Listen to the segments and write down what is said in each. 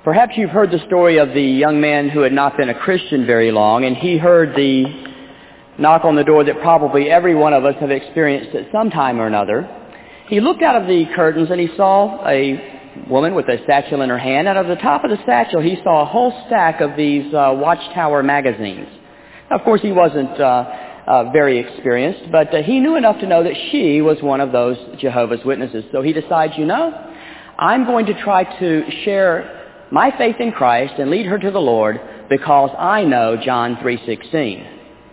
Perhaps you've heard the story of the young man who had not been a Christian very long, and he heard the knock on the door that probably every one of us have experienced at some time or another. He looked out of the curtains and he saw a woman with a satchel in her hand. Out of the top of the satchel, he saw a whole stack of these Watchtower magazines. Now, of course, he wasn't very experienced, but he knew enough to know that she was one of those Jehovah's Witnesses. So he decides, I'm going to try to share my faith in Christ and lead her to the Lord because I know John 3:16.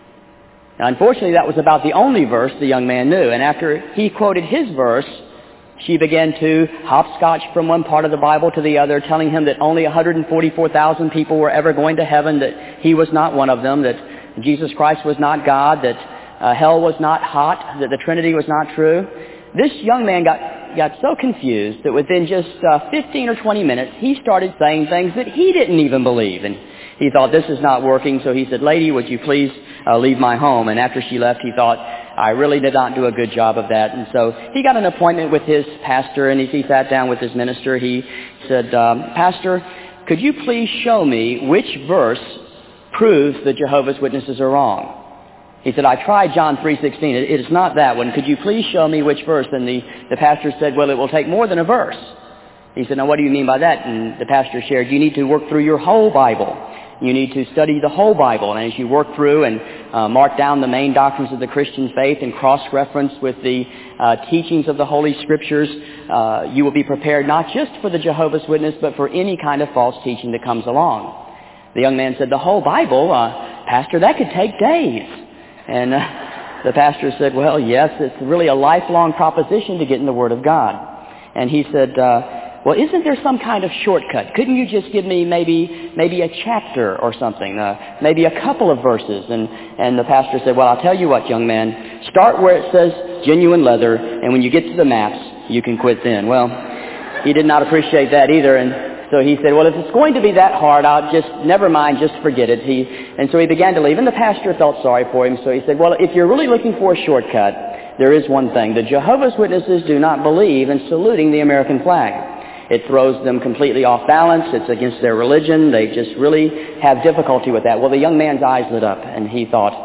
Now, unfortunately, that was about the only verse the young man knew. And after he quoted his verse, she began to hopscotch from one part of the Bible to the other, telling him that only 144,000 people were ever going to heaven, that he was not one of them, that Jesus Christ was not God, that hell was not hot, that the Trinity was not true. This young man got so confused that within just 15 or 20 minutes, he started saying things that he didn't even believe. And he thought, this is not working, so he said, lady, would you please leave my home? And after she left, he thought, I really did not do a good job of that. And so he got an appointment with his pastor, and as he sat down with his minister, he said, Pastor, could you please show me which verse proves the Jehovah's Witnesses are wrong? He said, I tried John 3:16. It is not that one. Could you please show me which verse? And the pastor said, well, it will take more than a verse. He said, now what do you mean by that? And the pastor shared, you need to work through your whole Bible. You need to study the whole Bible. And as you work through and mark down the main doctrines of the Christian faith and cross-reference with the teachings of the Holy Scriptures, you will be prepared not just for the Jehovah's Witness, but for any kind of false teaching that comes along. The young man said, the whole Bible? Pastor, that could take days. And the pastor said, well, yes, it's really a lifelong proposition to get in the Word of God. And he said, well, isn't there some kind of shortcut? Couldn't you just give me maybe a chapter or something, maybe a couple of verses? And the pastor said, well, I'll tell you what, young man, start where it says genuine leather, and when you get to the maps, you can quit then. Well, he did not appreciate that either, and so he said, well, if it's going to be that hard, never mind, just forget it. And so he began to leave, and the pastor felt sorry for him, so he said, well, if you're really looking for a shortcut, there is one thing. The Jehovah's Witnesses do not believe in saluting the American flag. It throws them completely off balance. It's against their religion. They just really have difficulty with that. Well, the young man's eyes lit up, and he thought,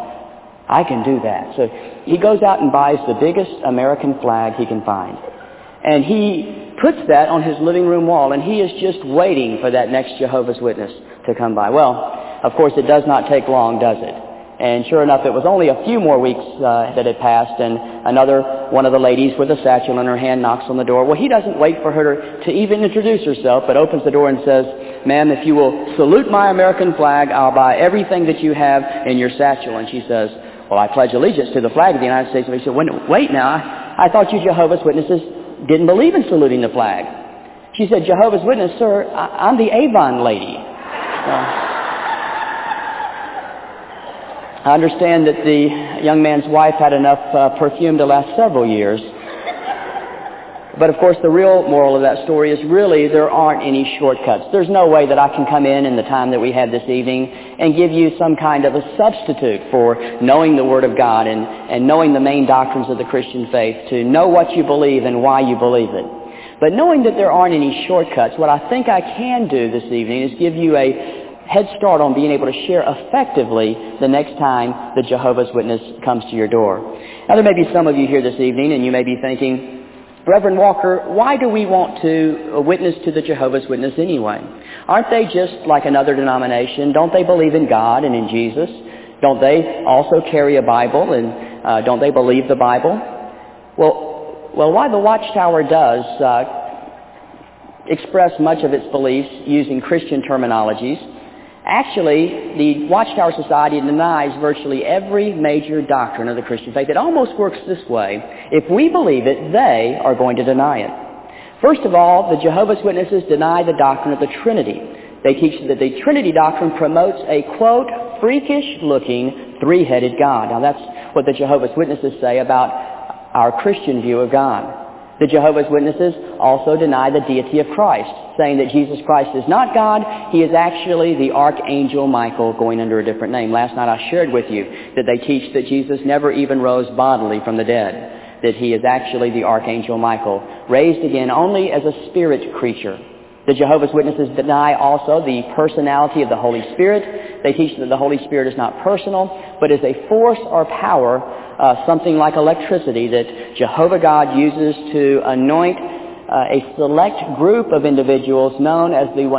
I can do that. So he goes out and buys the biggest American flag he can find. And he puts that on his living room wall, and he is just waiting for that next Jehovah's Witness to come by. Well, of course, it does not take long, does it? And sure enough, it was only a few more weeks that had passed, and another one of the ladies with a satchel in her hand knocks on the door. Well, he doesn't wait for her to even introduce herself, but opens the door and says, ma'am, if you will salute my American flag, I'll buy everything that you have in your satchel. And she says, well, I pledge allegiance to the flag of the United States. And he said, wait now, I thought you Jehovah's Witnesses didn't believe in saluting the flag. She said, Jehovah's Witness, sir, I'm the Avon lady. I understand that the young man's wife had enough perfume to last several years. But of course, the real moral of that story is really there aren't any shortcuts. There's no way that I can come in the time that we have this evening and give you some kind of a substitute for knowing the Word of God and knowing the main doctrines of the Christian faith, to know what you believe and why you believe it. But knowing that there aren't any shortcuts, what I think I can do this evening is give you a head start on being able to share effectively the next time the Jehovah's Witness comes to your door. Now, there may be some of you here this evening, and you may be thinking, Reverend Walker, why do we want to witness to the Jehovah's Witness anyway? Aren't they just like another denomination? Don't they believe in God and in Jesus? Don't they also carry a Bible, and don't they believe the Bible? Well, while the Watchtower does express much of its beliefs using Christian terminologies, actually, the Watchtower Society denies virtually every major doctrine of the Christian faith. It almost works this way. If we believe it, they are going to deny it. First of all, the Jehovah's Witnesses deny the doctrine of the Trinity. They teach that the Trinity doctrine promotes a, quote, freakish-looking, three-headed God. Now, that's what the Jehovah's Witnesses say about our Christian view of God. The Jehovah's Witnesses also deny the deity of Christ, saying that Jesus Christ is not God. He is actually the Archangel Michael, going under a different name. Last night I shared with you that they teach that Jesus never even rose bodily from the dead, that he is actually the Archangel Michael, raised again only as a spirit creature. The Jehovah's Witnesses deny also the personality of the Holy Spirit. They teach that the Holy Spirit is not personal, but is a force or power, something like electricity, that Jehovah God uses to anoint a select group of individuals known as the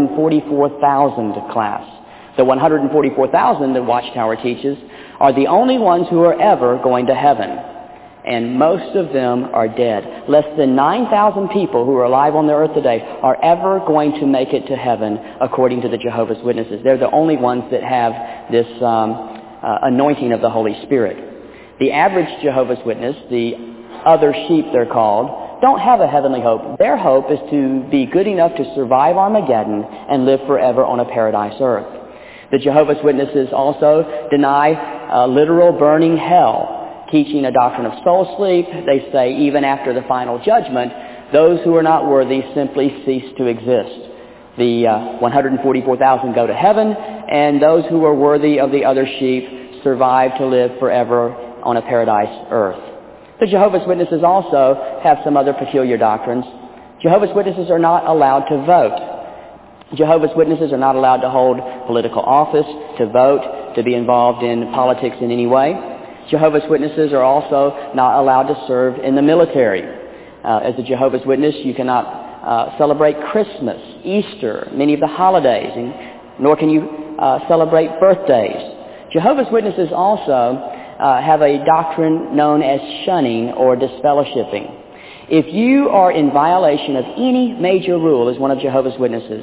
144,000 class. The 144,000, the Watchtower teaches, are the only ones who are ever going to heaven. And most of them are dead. Less than 9,000 people who are alive on the earth today are ever going to make it to heaven, according to the Jehovah's Witnesses. They're the only ones that have this anointing of the Holy Spirit. The average Jehovah's Witness, the other sheep they're called, don't have a heavenly hope. Their hope is to be good enough to survive Armageddon and live forever on a paradise earth. The Jehovah's Witnesses also deny literal burning hell, teaching a doctrine of soul sleep. They say even after the final judgment, those who are not worthy simply cease to exist. The 144,000 go to heaven, and those who are worthy of the other sheep survive to live forever on a paradise earth. The Jehovah's Witnesses also have some other peculiar doctrines. Jehovah's Witnesses are not allowed to vote. Jehovah's Witnesses are not allowed to hold political office, to vote, to be involved in politics in any way. Jehovah's Witnesses are also not allowed to serve in the military. As a Jehovah's Witness, you cannot celebrate Christmas, Easter, many of the holidays, nor can you celebrate birthdays. Jehovah's Witnesses also have a doctrine known as shunning or disfellowshipping. If you are in violation of any major rule as one of Jehovah's Witnesses,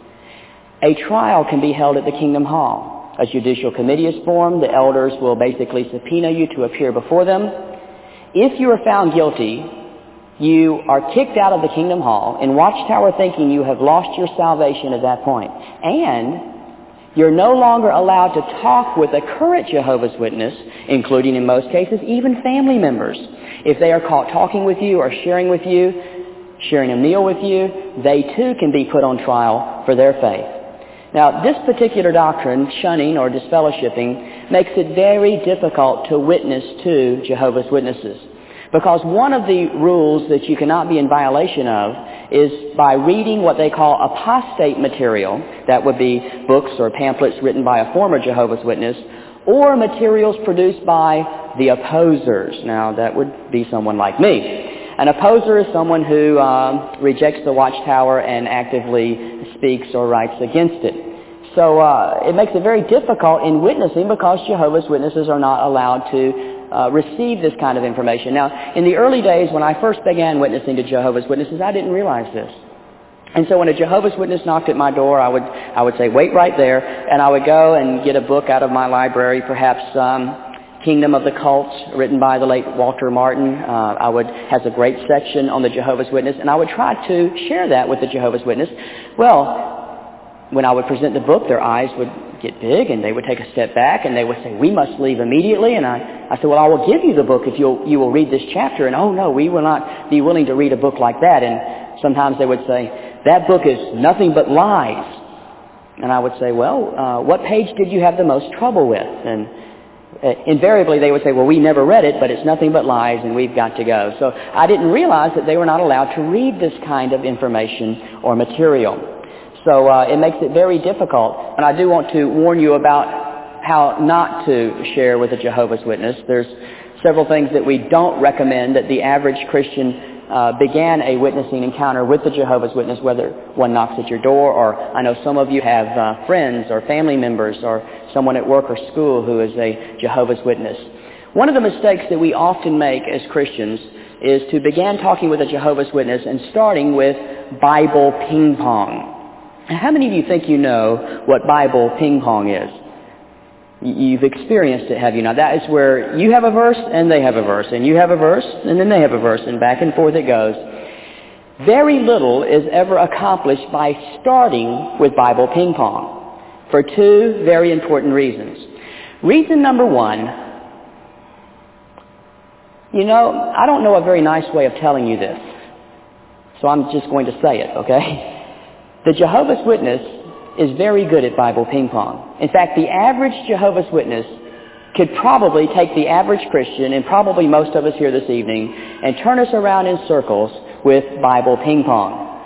a trial can be held at the Kingdom Hall. A judicial committee is formed. The elders will basically subpoena you to appear before them. If you are found guilty, you are kicked out of the Kingdom Hall in Watchtower, thinking you have lost your salvation at that point. And you're no longer allowed to talk with a current Jehovah's Witness, including in most cases even family members. If they are caught talking with you or sharing with you, sharing a meal with you, they too can be put on trial for their faith. Now, this particular doctrine, shunning or disfellowshipping, makes it very difficult to witness to Jehovah's Witnesses. Because one of the rules that you cannot be in violation of is by reading what they call apostate material. That would be books or pamphlets written by a former Jehovah's Witness, or materials produced by the opposers. Now, that would be someone like me. An opposer is someone who rejects the Watchtower and actively speaks or writes against it. So it makes it very difficult in witnessing because Jehovah's Witnesses are not allowed to receive this kind of information. Now, in the early days when I first began witnessing to Jehovah's Witnesses, I didn't realize this. And so when a Jehovah's Witness knocked at my door, I would say, wait right there, and I would go and get a book out of my library, perhaps Kingdom of the Cults, written by the late Walter Martin. Has a great section on the Jehovah's Witness, and I would try to share that with the Jehovah's Witness. Well, when I would present the book, their eyes would get big, and they would take a step back, and they would say, we must leave immediately. And I said, well, I will give you the book if you will read this chapter. And, oh, no, we will not be willing to read a book like that. And sometimes they would say, that book is nothing but lies. And I would say, well, what page did you have the most trouble with? And invariably they would say, well, we never read it, but it's nothing but lies, and we've got to go. So I didn't realize that they were not allowed to read this kind of information or material. So it makes it very difficult. And I do want to warn you about how not to share with a Jehovah's Witness. There's several things that we don't recommend that the average Christian began a witnessing encounter with the Jehovah's Witness, whether one knocks at your door, or I know some of you have friends or family members or someone at work or school who is a Jehovah's Witness. One of the mistakes that we often make as Christians is to begin talking with a Jehovah's Witness and starting with Bible ping pong. How many of you think you know what Bible ping pong is? You've experienced it, have you not? That is where you have a verse and they have a verse, and you have a verse and then they have a verse, and back and forth it goes. Very little is ever accomplished by starting with Bible ping pong for two very important reasons. Reason number one, I don't know a very nice way of telling you this, so I'm just going to say it, okay? The Jehovah's Witness is very good at Bible ping pong. In fact, the average Jehovah's Witness could probably take the average Christian, and probably most of us here this evening, and turn us around in circles with Bible ping pong.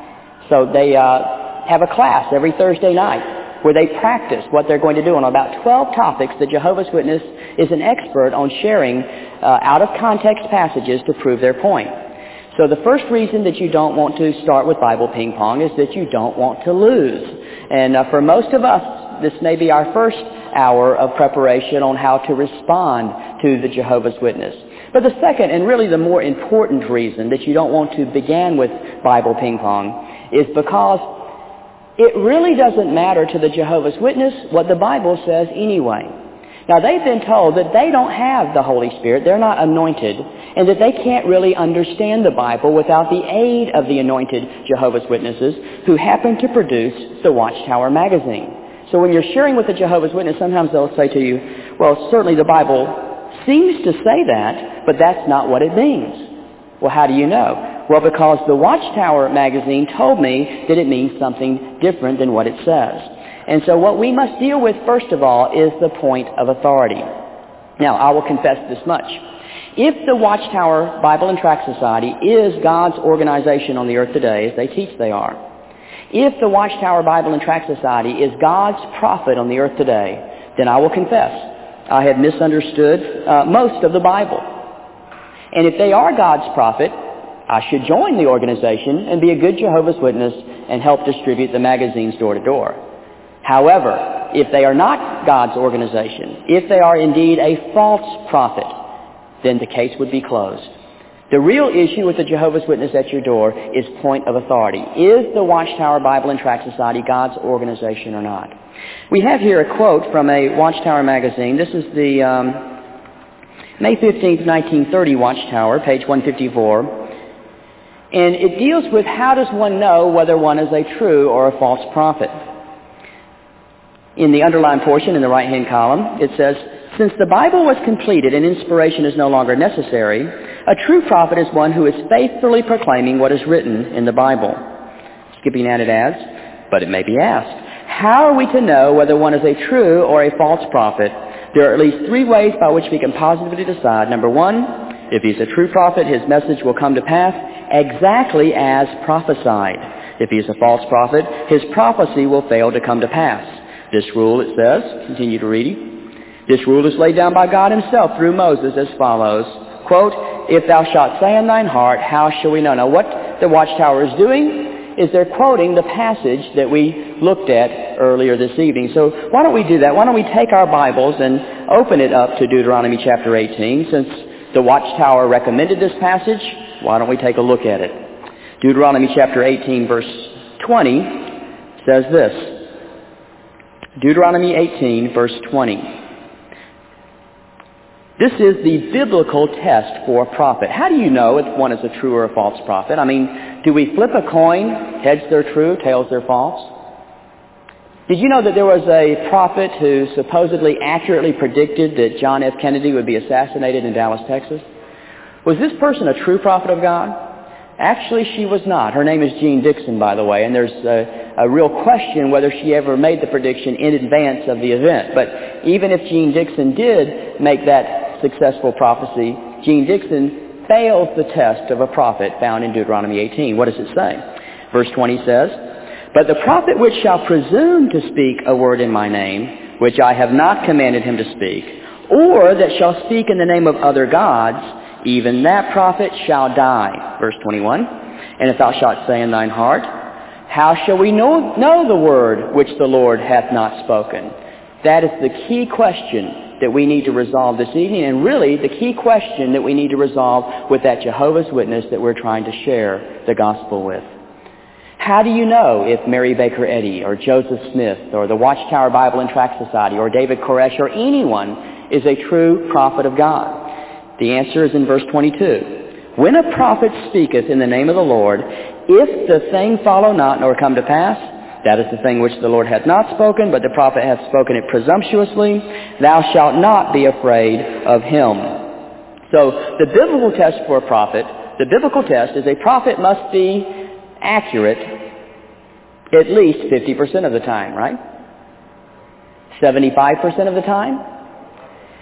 So they have a class every Thursday night where they practice what they're going to do on about 12 topics. The Jehovah's Witness is an expert on sharing out-of-context passages to prove their point. So the first reason that you don't want to start with Bible ping pong is that you don't want to lose. And for most of us, this may be our first hour of preparation on how to respond to the Jehovah's Witness. But the second, and really the more important reason that you don't want to begin with Bible ping pong is because it really doesn't matter to the Jehovah's Witness what the Bible says anyway. Now, they've been told that they don't have the Holy Spirit, they're not anointed, and that they can't really understand the Bible without the aid of the anointed Jehovah's Witnesses who happen to produce the Watchtower magazine. So when you're sharing with a Jehovah's Witness, sometimes they'll say to you, well, certainly the Bible seems to say that, but that's not what it means. Well, how do you know? Well, because the Watchtower magazine told me that it means something different than what it says. And so what we must deal with, first of all, is the point of authority. Now, I will confess this much. If the Watchtower Bible and Tract Society is God's organization on the earth today, as they teach they are, if the Watchtower Bible and Tract Society is God's prophet on the earth today, then I will confess I have misunderstood most of the Bible. And if they are God's prophet, I should join the organization and be a good Jehovah's Witness and help distribute the magazines door to door. However, if they are not God's organization, if they are indeed a false prophet, then the case would be closed. The real issue with the Jehovah's Witness at your door is point of authority. Is the Watchtower Bible and Tract Society God's organization or not? We have here a quote from a Watchtower magazine. This is the May 15th, 1930 Watchtower, page 154. And it deals with how does one know whether one is a true or a false prophet. In the underlined portion in the right-hand column, it says, since the Bible was completed and inspiration is no longer necessary, a true prophet is one who is faithfully proclaiming what is written in the Bible. Skipping at it adds, but it may be asked, how are we to know whether one is a true or a false prophet? There are at least three ways by which we can positively decide. Number one, if he's a true prophet, his message will come to pass exactly as prophesied. If he is a false prophet, his prophecy will fail to come to pass. This rule, it says, continue to reading, this rule is laid down by God himself through Moses as follows, quote, if thou shalt say in thine heart, how shall we know? Now what the Watchtower is doing is they're quoting the passage that we looked at earlier this evening. So why don't we do that? Why don't we take our Bibles and open it up to Deuteronomy chapter 18. Since the Watchtower recommended this passage, why don't we take a look at it? Deuteronomy chapter 18 verse 20 says this. Deuteronomy 18, verse 20. This is the biblical test for a prophet. How do you know if one is a true or a false prophet? I mean, do we flip a coin, heads they're true, tails they're false? Did you know that there was a prophet who supposedly accurately predicted that John F. Kennedy would be assassinated in Dallas, Texas? Was this person a true prophet of God? Actually, she was not. Her name is Jean Dixon, by the way, and there's a real question whether she ever made the prediction in advance of the event. But even if Jean Dixon did make that successful prophecy, Jean Dixon fails the test of a prophet found in Deuteronomy 18. What does it say? Verse 20 says, but the prophet which shall presume to speak a word in my name, which I have not commanded him to speak, or that shall speak in the name of other gods, even that prophet shall die. Verse 21, and if thou shalt say in thine heart, how shall we know the word which the Lord hath not spoken? That is the key question that we need to resolve this evening, and really the key question that we need to resolve with that Jehovah's Witness that we're trying to share the gospel with. How do you know if Mary Baker Eddy or Joseph Smith or the Watchtower Bible and Tract Society or David Koresh or anyone is a true prophet of God? The answer is in verse 22. When a prophet speaketh in the name of the Lord, if the thing follow not nor come to pass, that is the thing which the Lord hath not spoken, but the prophet hath spoken it presumptuously, thou shalt not be afraid of him. So the biblical test for a prophet, the biblical test is a prophet must be accurate at least 50% of the time, right? 75% of the time?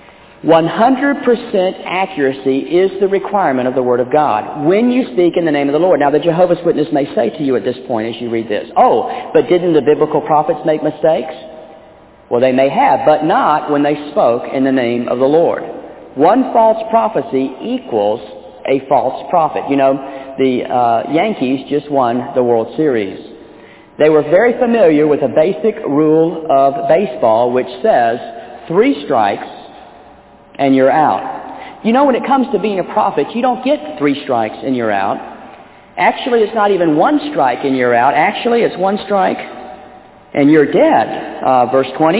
100% accuracy is the requirement of the Word of God when you speak in the name of the Lord. Now, the Jehovah's Witness may say to you at this point as you read this, oh, but didn't the biblical prophets make mistakes? Well, they may have, but not when they spoke in the name of the Lord. One false prophecy equals a false prophet. You know, the Yankees just won the World Series. They were very familiar with a basic rule of baseball which says 3 strikes and you're out. You know, when it comes to being a prophet, you don't get 3 strikes and you're out. Actually, it's not even 1 strike and you're out. Actually, it's 1 strike and you're dead. Verse 20,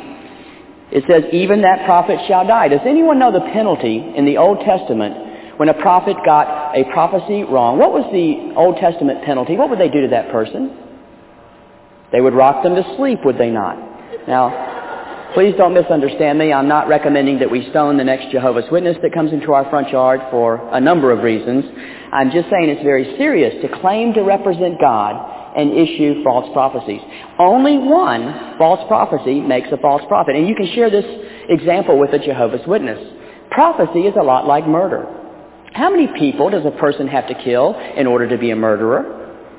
it says, even that prophet shall die. Does anyone know the penalty in the Old Testament when a prophet got a prophecy wrong? What was the Old Testament penalty? What would they do to that person? They would rock them to sleep, would they not? Now, please don't misunderstand me. I'm not recommending that we stone the next Jehovah's Witness that comes into our front yard for a number of reasons. I'm just saying it's very serious to claim to represent God and issue false prophecies. Only one false prophecy makes a false prophet. And you can share this example with a Jehovah's Witness. Prophecy is a lot like murder. How many people does a person have to kill in order to be a murderer?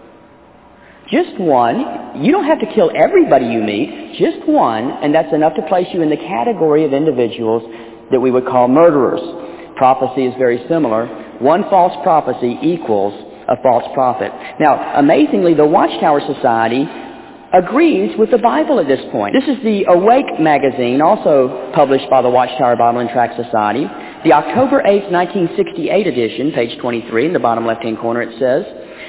Just one. You don't have to kill everybody you meet. Just one, and that's enough to place you in the category of individuals that we would call murderers. Prophecy is very similar. One false prophecy equals a false prophet. Now, amazingly, the Watchtower Society agrees with the Bible at this point. This is the Awake magazine, also published by the Watchtower Bible and Tract Society. The October 8, 1968 edition, page 23, in the bottom left-hand corner, it says,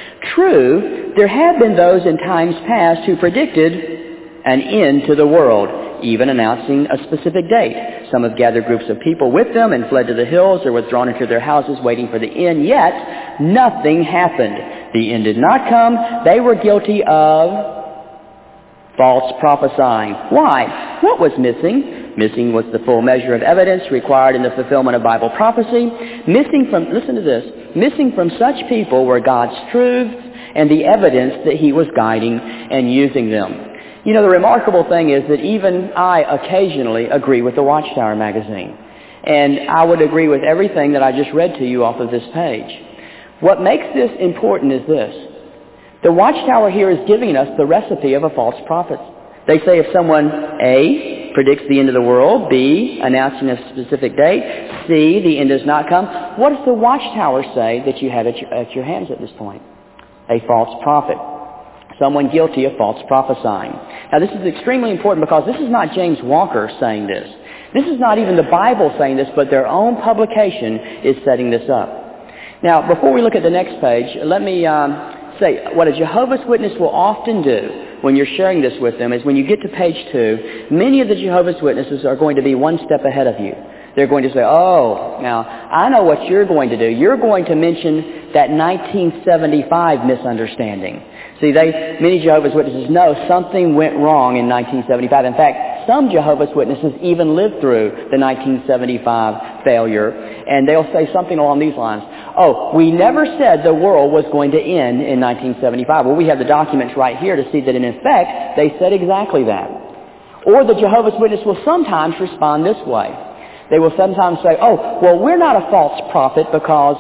true, there have been those in times past who predicted an end to the world, even announcing a specific date. Some have gathered groups of people with them and fled to the hills or withdrawn into their houses waiting for the end, yet nothing happened. The end did not come. They were guilty of false prophesying. Why? What was missing? Missing was the full measure of evidence required in the fulfillment of Bible prophecy. Missing from, listen to this, missing from such people were God's truths and the evidence that He was guiding and using them. You know, the remarkable thing is that even I occasionally agree with the Watchtower magazine. And I would agree with everything that I just read to you off of this page. What makes this important is this. The Watchtower here is giving us the recipe of a false prophet. They say if someone, A, predicts the end of the world, B, announcing a specific date, C, the end does not come, what does the Watchtower say that you have at your hands at this point? A false prophet. Someone guilty of false prophesying. Now this is extremely important because this is not James Walker saying this. This is not even the Bible saying this, but their own publication is setting this up. Now, before we look at the next page, let me say what a Jehovah's Witness will often do when you're sharing this with them is when you get to page 2, many of the Jehovah's Witnesses are going to be one step ahead of you. They're going to say, oh, now, I know what you're going to do. You're going to mention that 1975 misunderstanding. See, many Jehovah's Witnesses know something went wrong in 1975. In fact, some Jehovah's Witnesses even lived through the 1975 failure, and they'll say something along these lines. Oh, we never said the world was going to end in 1975. Well, we have the documents right here to see that in effect, they said exactly that. Or the Jehovah's Witness will sometimes respond this way. They will sometimes say, oh, well, we're not a false prophet because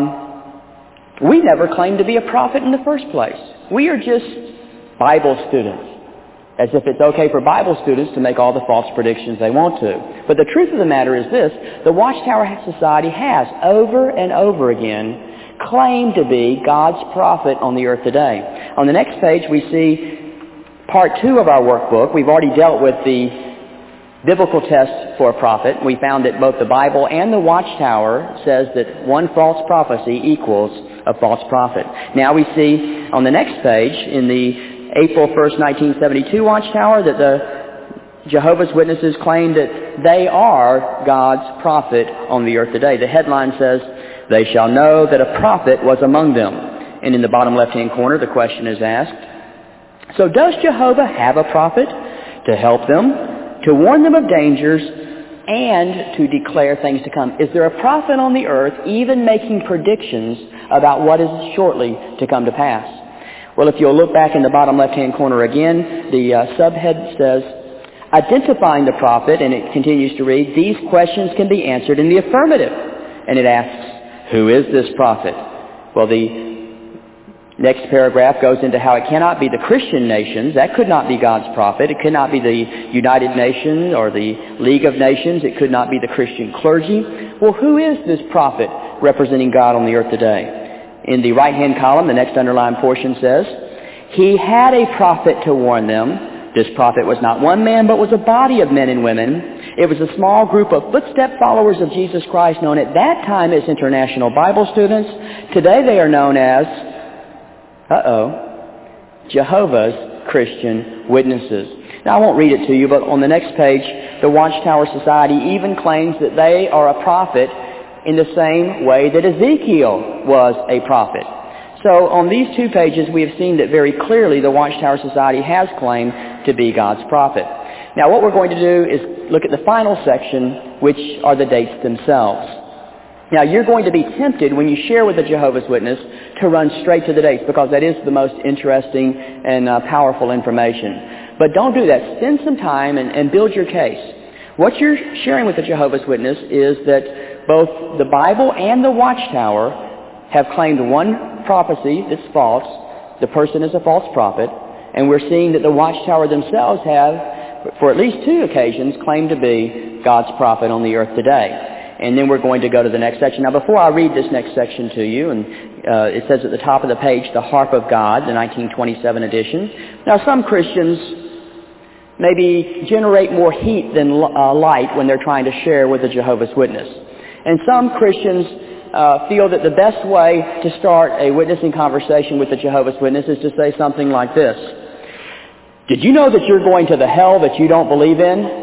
we never claimed to be a prophet in the first place. We are just Bible students. As if it's okay for Bible students to make all the false predictions they want to. But the truth of the matter is this, the Watchtower Society has over and over again claimed to be God's prophet on the earth today. On the next page we see part 2 of our workbook. We've already dealt with the biblical test for a prophet. We found that both the Bible and the Watchtower says that one false prophecy equals a false prophet. Now we see on the next page in the April 1st, 1972 Watchtower that the Jehovah's Witnesses claim that they are God's prophet on the earth today. The headline says, they shall know that a prophet was among them. And in the bottom left-hand corner, the question is asked, so does Jehovah have a prophet to help them, to warn them of dangers, and to declare things to come? Is there a prophet on the earth even making predictions about what is shortly to come to pass? Well, if you'll look back in the bottom left-hand corner again, the subhead says, Identifying the prophet, and it continues to read, these questions can be answered in the affirmative. And it asks, who is this prophet? Well, the next paragraph goes into how it cannot be the Christian nations. That could not be God's prophet. It could not be the United Nations or the League of Nations. It could not be the Christian clergy. Well, who is this prophet representing God on the earth today? In the right-hand column, the next underlined portion says, he had a prophet to warn them. This prophet was not one man, but was a body of men and women. It was a small group of footstep followers of Jesus Christ known at that time as International Bible Students. Today they are known as, Jehovah's Christian Witnesses. Now I won't read it to you, but on the next page, the Watchtower Society even claims that they are a prophet in the same way that Ezekiel was a prophet. So on these two pages, we have seen that very clearly the Watchtower Society has claimed to be God's prophet. Now what we're going to do is look at the final section, which are the dates themselves. Now you're going to be tempted when you share with a Jehovah's Witness to run straight to the dates because that is the most interesting and powerful information. But don't do that. Spend some time and build your case. What you're sharing with the Jehovah's Witness is that both the Bible and the Watchtower have claimed one prophecy that's false. The person is a false prophet. And we're seeing that the Watchtower themselves have, for at least two occasions, claimed to be God's prophet on the earth today. And then we're going to go to the next section. Now, before I read this next section to you, and it says at the top of the page, The Harp of God, the 1927 edition. Now, some Christians maybe generate more heat than light when they're trying to share with a Jehovah's Witness. And some Christians feel that the best way to start a witnessing conversation with the Jehovah's Witness is to say something like this. Did you know that you're going to the hell that you don't believe in?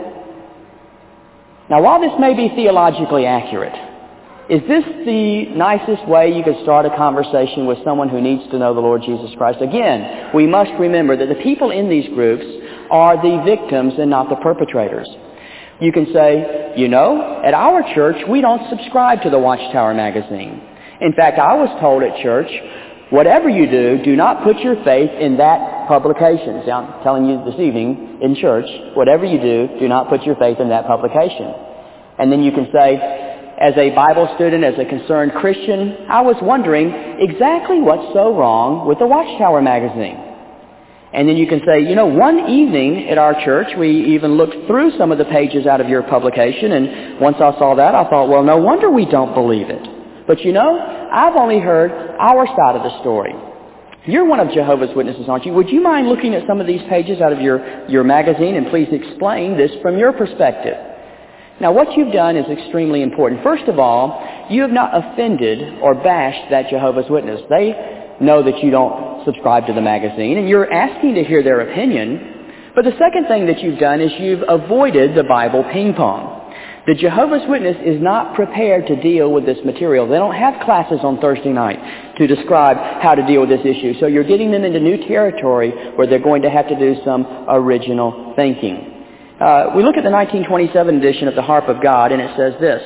Now, while this may be theologically accurate, is this the nicest way you could start a conversation with someone who needs to know the Lord Jesus Christ? Again, we must remember that the people in these groups are the victims and not the perpetrators. You can say, you know, at our church, we don't subscribe to the Watchtower magazine. In fact, I was told at church, whatever you do, do not put your faith in that publication. See, I'm telling you this evening in church, whatever you do not put your faith in that publication. And then you can say, as a Bible student, as a concerned Christian, I was wondering exactly what's so wrong with the Watchtower magazine. And then you can say, you know, one evening at our church, we even looked through some of the pages out of your publication, and once I saw that, I thought, well, no wonder we don't believe it. But you know, I've only heard our side of the story. You're one of Jehovah's Witnesses, aren't you? Would you mind looking at some of these pages out of your magazine and please explain this from your perspective? Now, what you've done is extremely important. First of all, you have not offended or bashed that Jehovah's Witness. They know that you don't subscribe to the magazine, and you're asking to hear their opinion. But the second thing that you've done is you've avoided the Bible ping-pong. The Jehovah's Witness is not prepared to deal with this material. They don't have classes on Thursday night to describe how to deal with this issue. So you're getting them into new territory where they're going to have to do some original thinking. We look at the 1927 edition of The Harp of God, and it says this.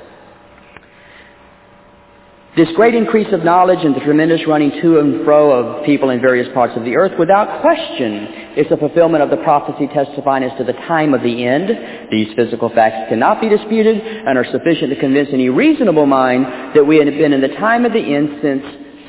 This great increase of knowledge and the tremendous running to and fro of people in various parts of the earth, without question, is the fulfillment of the prophecy testifying as to the time of the end. These physical facts cannot be disputed and are sufficient to convince any reasonable mind that we have been in the time of the end since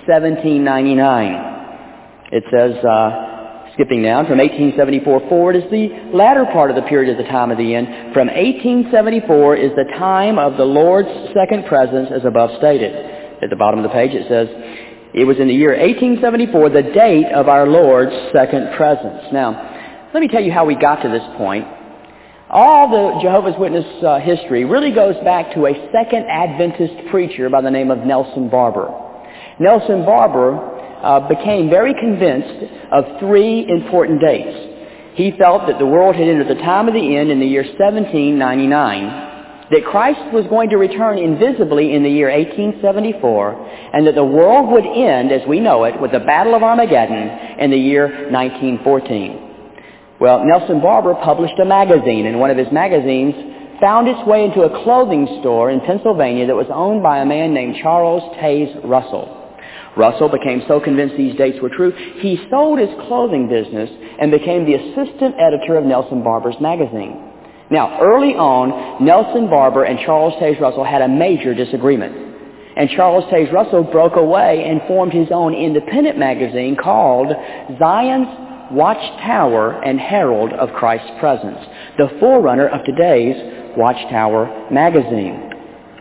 1799. It says, skipping down, from 1874 forward is the latter part of the period of the time of the end. From 1874 is the time of the Lord's second presence, as above stated. At the bottom of the page it says, it was in the year 1874, the date of our Lord's second presence. Now, let me tell you how we got to this point. All the Jehovah's Witness history really goes back to a Second Adventist preacher by the name of Nelson Barber. Nelson Barber became very convinced of three important dates. He felt that the world had entered the time of the end in the year 1799, that Christ was going to return invisibly in the year 1874, and that the world would end, as we know it, with the Battle of Armageddon in the year 1914. Well, Nelson Barber published a magazine, and one of his magazines found its way into a clothing store in Pennsylvania that was owned by a man named Charles Taze Russell. Russell became so convinced these dates were true, he sold his clothing business and became the assistant editor of Nelson Barber's magazine. Now, early on, Nelson Barber and Charles Taze Russell had a major disagreement. And Charles Taze Russell broke away and formed his own independent magazine called Zion's Watchtower and Herald of Christ's Presence, the forerunner of today's Watchtower magazine.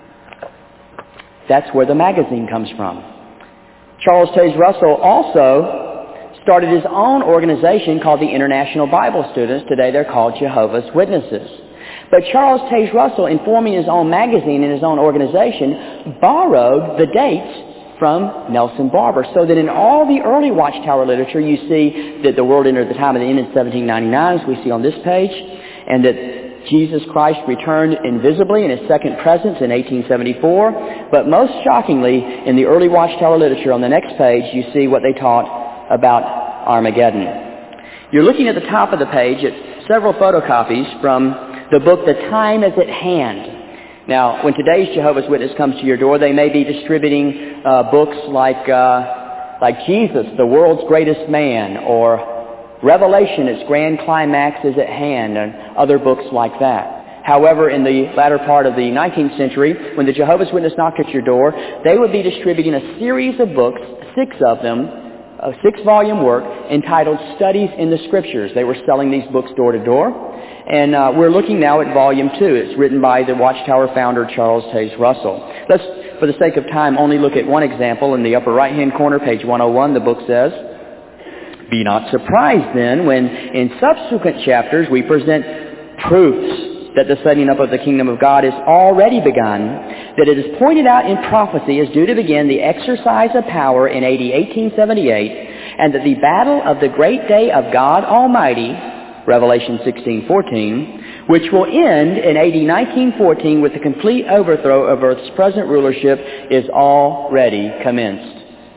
That's where the magazine comes from. Charles Taze Russell also started his own organization called the International Bible Students. Today they're called Jehovah's Witnesses. But Charles Taze Russell, in forming his own magazine and his own organization, borrowed the dates from Nelson Barber, so that in all the early Watchtower literature you see that the world entered the time of the end in 1799, as we see on this page, and that Jesus Christ returned invisibly in his second presence in 1874. But most shockingly, in the early Watchtower literature on the next page, you see what they taught about Armageddon. You're looking at the top of the page at several photocopies from the book, The Time Is at Hand. Now, when today's Jehovah's Witness comes to your door, they may be distributing books like Jesus, the World's Greatest Man, or Revelation, its grand climax is at hand, and other books like that. However, in the latter part of the 19th century, when the Jehovah's Witness knocked at your door, they would be distributing a series of books, 6 of them, a 6-volume work entitled Studies in the Scriptures. They were selling these books door to door. And we're looking now at Volume 2. It's written by the Watchtower founder, Charles Taze Russell. Let's, for the sake of time, only look at one example. In the upper right-hand corner, page 101, the book says, "Be not surprised, then, when in subsequent chapters we present proofs that the setting up of the kingdom of God is already begun, that it is pointed out in prophecy is due to begin the exercise of power in AD 1878, and that the battle of the great day of God Almighty," Revelation 16:14, "which will end in AD 1914 with the complete overthrow of Earth's present rulership, is already commenced."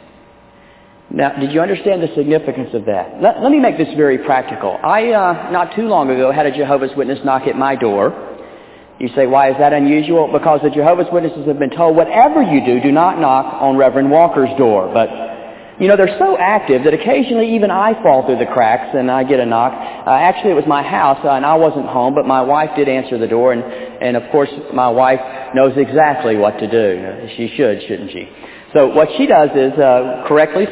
Now, did you understand the significance of that? Let me make this very practical. I, not too long ago, had a Jehovah's Witness knock at my door. You say, why is that unusual? Because the Jehovah's Witnesses have been told, whatever you do, do not knock on Reverend Walker's door. But, you know, they're so active that occasionally even I fall through the cracks and I get a knock. Actually, it was my house, and I wasn't home, but my wife did answer the door. And of course, my wife knows exactly what to do. She should, shouldn't she? So what she does is, correctly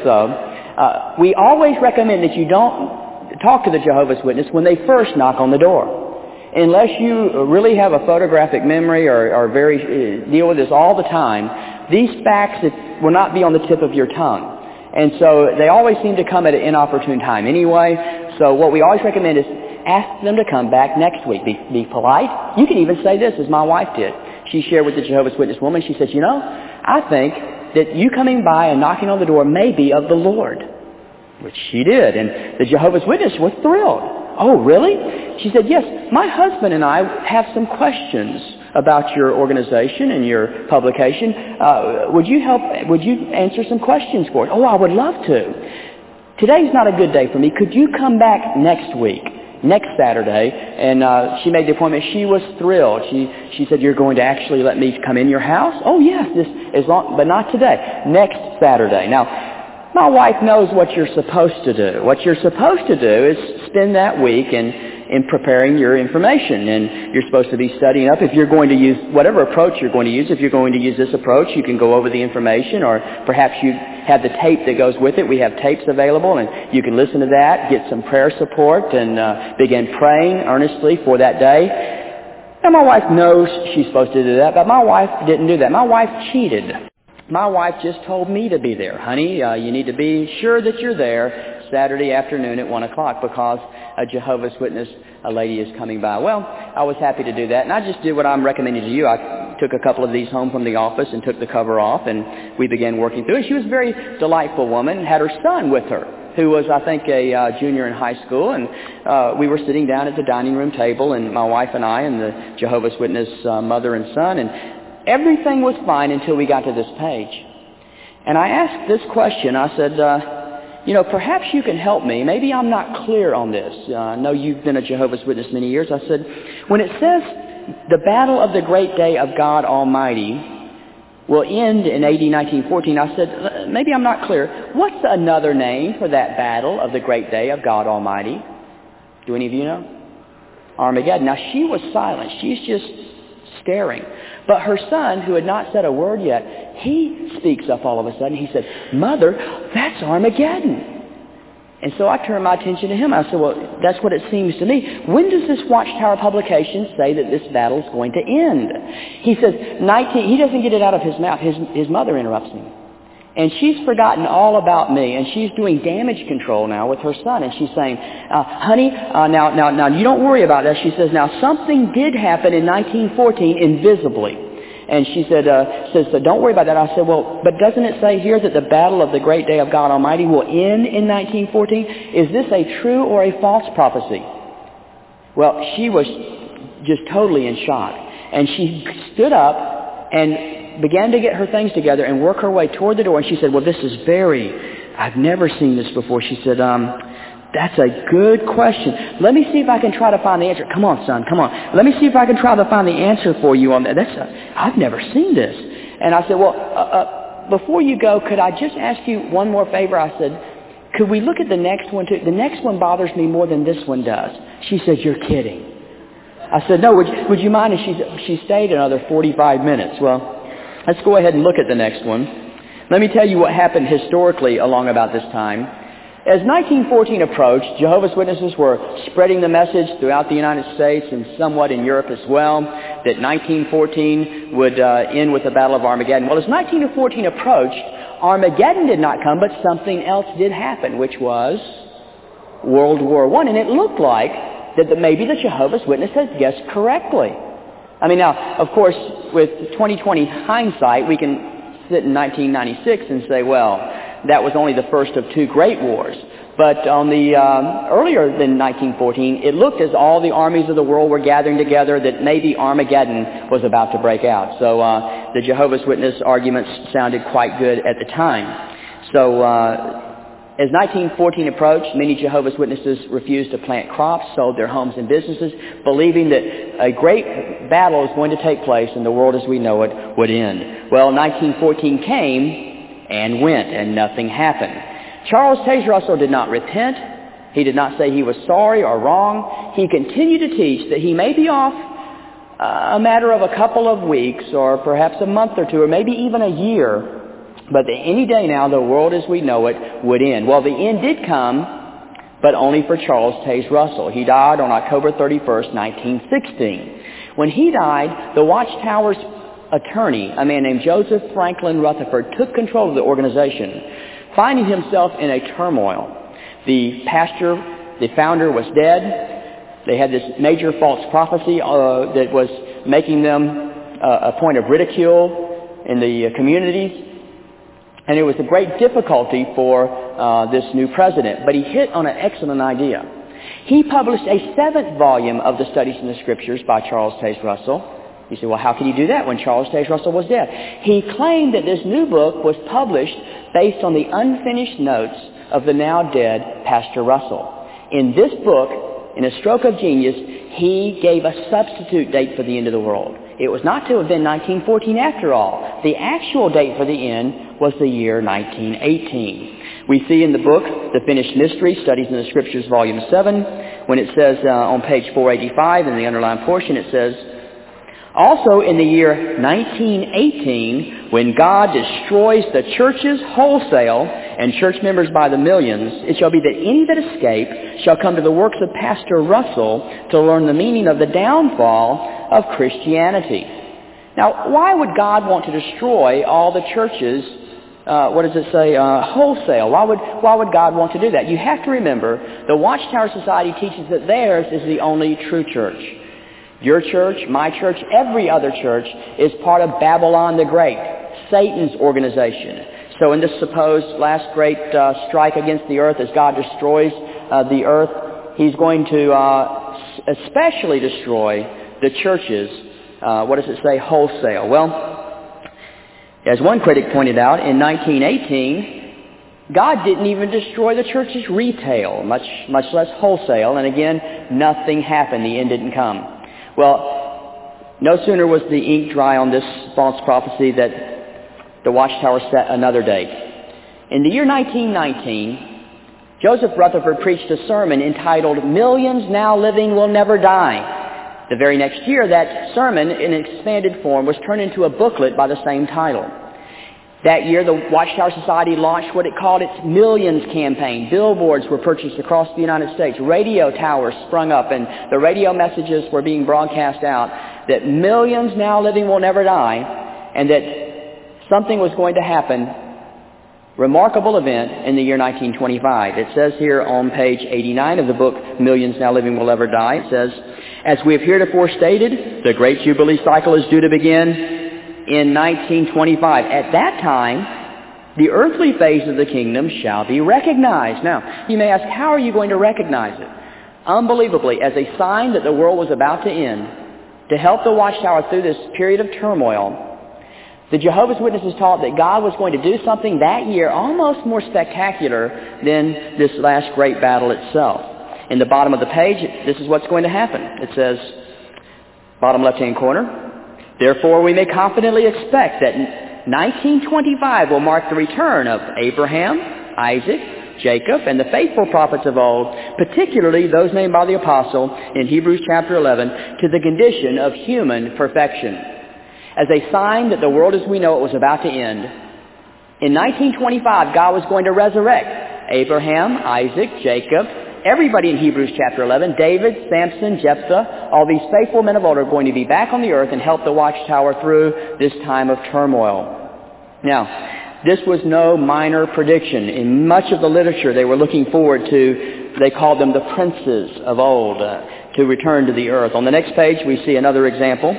so, we always recommend that you don't talk to the Jehovah's Witness when they first knock on the door. Unless you really have a photographic memory or deal with this all the time, these facts will not be on the tip of your tongue. And so they always seem to come at an inopportune time anyway. So what we always recommend is ask them to come back next week. Be polite. You can even say this, as my wife did. She shared with the Jehovah's Witness woman. She says, you know, I think that you coming by and knocking on the door may be of the Lord. Which she did. And the Jehovah's Witness was thrilled. Oh, really? She said, yes, my husband and I have some questions about your organization and your publication. Would you answer some questions for us? Oh, I would love to. Today's not a good day for me. Could you come back next week, next Saturday? And she made the appointment. She was thrilled. She said, you're going to actually let me come in your house? Oh, yes, but not today. Next Saturday. Now, my wife knows what you're supposed to do. What you're supposed to do is spend that week in preparing your information. And you're supposed to be studying up. If you're going to use whatever approach you're going to use, if you're going to use this approach, you can go over the information, or perhaps you have the tape that goes with it. We have tapes available, and you can listen to that, get some prayer support, and begin praying earnestly for that day. And my wife knows she's supposed to do that, but my wife didn't do that. My wife cheated. My wife just told me to be there. Honey, you need to be sure that you're there Saturday afternoon at 1 o'clock because a Jehovah's Witness, a lady, is coming by. Well, I was happy to do that, and I just did what I'm recommending to you. I took a couple of these home from the office and took the cover off, and we began working through it. She was a very delightful woman, had her son with her, who was, I think, a junior in high school, and we were sitting down at the dining room table, and my wife and I and the Jehovah's Witness mother and son, and everything was fine until we got to this page. And I asked this question. I said, perhaps you can help me. Maybe I'm not clear on this. I know you've been a Jehovah's Witness many years. I said, when it says the battle of the great day of God Almighty, will end in AD 1914. I said, maybe I'm not clear. What's another name for that battle of the great day of God Almighty? Do any of you know? Armageddon. Now, she was silent. She's just staring. But her son, who had not said a word yet, he speaks up all of a sudden. He said, Mother, that's Armageddon. And so I turned my attention to him. I said, well, that's what it seems to me. When does this Watchtower publication say that this battle is going to end? He says, he doesn't get it out of his mouth. His mother interrupts him. And she's forgotten all about me, and she's doing damage control now with her son. And she's saying, honey, now you don't worry about that. She says, now something did happen in 1914 invisibly. And she said, so don't worry about that. I said, well, but doesn't it say here that the battle of the great day of God Almighty will end in 1914? Is this a true or a false prophecy? Well, she was just totally in shock. And she stood up and began to get her things together and work her way toward the door. And she said, well, I've never seen this before. She said, that's a good question. Let me see if I can try to find the answer. Come on, son, come on. Let me see if I can try to find the answer for you on that. I've never seen this. And I said, well, before you go, could I just ask you one more favor? I said, could we look at the next one too? The next one bothers me more than this one does. She said, you're kidding. I said, no, would you mind if she stayed another 45 minutes? Well, let's go ahead and look at the next one. Let me tell you what happened historically along about this time. As 1914 approached, Jehovah's Witnesses were spreading the message throughout the United States and somewhat in Europe as well, that 1914 would end with the Battle of Armageddon. Well, as 1914 approached, Armageddon did not come, but something else did happen, which was World War I. And it looked like that maybe the Jehovah's Witnesses had guessed correctly. I mean, now, of course, with 2020 hindsight, we can sit in 1996 and say, well, that was only the first of two great wars. But on the earlier than 1914, it looked as all the armies of the world were gathering together that maybe Armageddon was about to break out. So the Jehovah's Witness arguments sounded quite good at the time. So as 1914 approached, many Jehovah's Witnesses refused to plant crops, sold their homes and businesses, believing that a great battle was going to take place and the world as we know it would end. Well, 1914 came and went, and nothing happened. Charles Taze Russell did not repent. He did not say he was sorry or wrong. He continued to teach that he may be off a matter of a couple of weeks or perhaps a month or two or maybe even a year, but that any day now the world as we know it would end. Well, the end did come, but only for Charles Taze Russell. He died on October 31st, 1916. When he died, the Watchtower's attorney, a man named Joseph Franklin Rutherford, took control of the organization, finding himself in a turmoil. The pastor, the founder, was dead. They had this major false prophecy that was making them a point of ridicule in the communities. And it was a great difficulty for this new president. But he hit on an excellent idea. He published a 7th volume of the Studies in the Scriptures by Charles Taze Russell. You say, well, how could he do that when Charles Taze Russell was dead? He claimed that this new book was published based on the unfinished notes of the now dead Pastor Russell. In this book, in a stroke of genius, he gave a substitute date for the end of the world. It was not to have been 1914 after all. The actual date for the end was the year 1918. We see in the book, The Finished Mystery, Studies in the Scriptures, Volume 7, when it says on page 485 in the underlined portion, it says, also in the year 1918, when God destroys the churches wholesale and church members by the millions, it shall be that any that escape shall come to the works of Pastor Russell to learn the meaning of the downfall of Christianity. Now, why would God want to destroy all the churches, wholesale? Why would God want to do that? You have to remember, the Watchtower Society teaches that theirs is the only true church. Your church, my church, every other church is part of Babylon the Great, Satan's organization. So in this supposed last great strike against the earth, as God destroys the earth, he's going to especially destroy the churches, wholesale. Well, as one critic pointed out, in 1918, God didn't even destroy the church's retail, much less wholesale. And again, nothing happened. The end didn't come. Well, no sooner was the ink dry on this false prophecy that the Watchtower set another date. In the year 1919, Joseph Rutherford preached a sermon entitled, "Millions Now Living Will Never Die." The very next year, that sermon, in expanded form, was turned into a booklet by the same title. That year, the Watchtower Society launched what it called its Millions Campaign. Billboards were purchased across the United States. Radio towers sprung up, and the radio messages were being broadcast out that millions now living will never die, and that something was going to happen. Remarkable event in the year 1925. It says here on page 89 of the book, Millions Now Living Will Never Die, it says, "As we have heretofore stated, the Great Jubilee cycle is due to begin in 1925. At that time, the earthly phase of the kingdom shall be recognized." Now, you may ask, how are you going to recognize it? Unbelievably, as a sign that the world was about to end, to help the Watchtower through this period of turmoil, the Jehovah's Witnesses taught that God was going to do something that year almost more spectacular than this last great battle itself. In the bottom of the page, this is what's going to happen. It says, bottom left-hand corner, "Therefore we may confidently expect that 1925 will mark the return of Abraham, Isaac, Jacob, and the faithful prophets of old, particularly those named by the apostle in Hebrews chapter 11, to the condition of human perfection." As a sign that the world as we know it was about to end, in 1925 God was going to resurrect Abraham, Isaac, Jacob, everybody in Hebrews chapter 11, David, Samson, Jephthah, all these faithful men of old are going to be back on the earth and help the Watchtower through this time of turmoil. Now, this was no minor prediction. In much of the literature they were looking forward to, they called them the princes of old, to return to the earth. On the next page we see another example.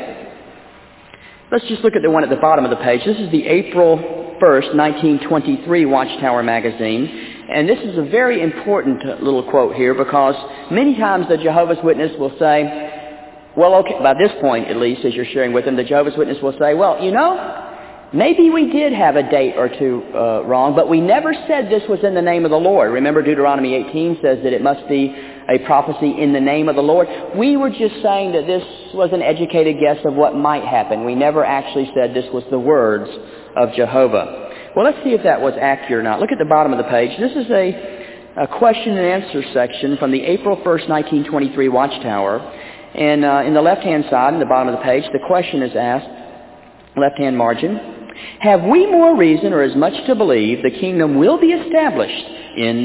Let's just look at the one at the bottom of the page. This is the April 1st, 1923 Watchtower magazine. And this is a very important little quote here, because many times the Jehovah's Witness will say, well, okay, by this point at least, as you're sharing with them, the Jehovah's Witness will say, well, you know, maybe we did have a date or two wrong, but we never said this was in the name of the Lord. Remember, Deuteronomy 18 says that it must be a prophecy in the name of the Lord. We were just saying that this was an educated guess of what might happen. We never actually said this was the words of Jehovah. Well, let's see if that was accurate or not. Look at the bottom of the page. This is a question and answer section from the April 1st, 1923 Watchtower. And in the left-hand side, in the bottom of the page, the question is asked, left-hand margin, "Have we more reason or as much to believe the kingdom will be established in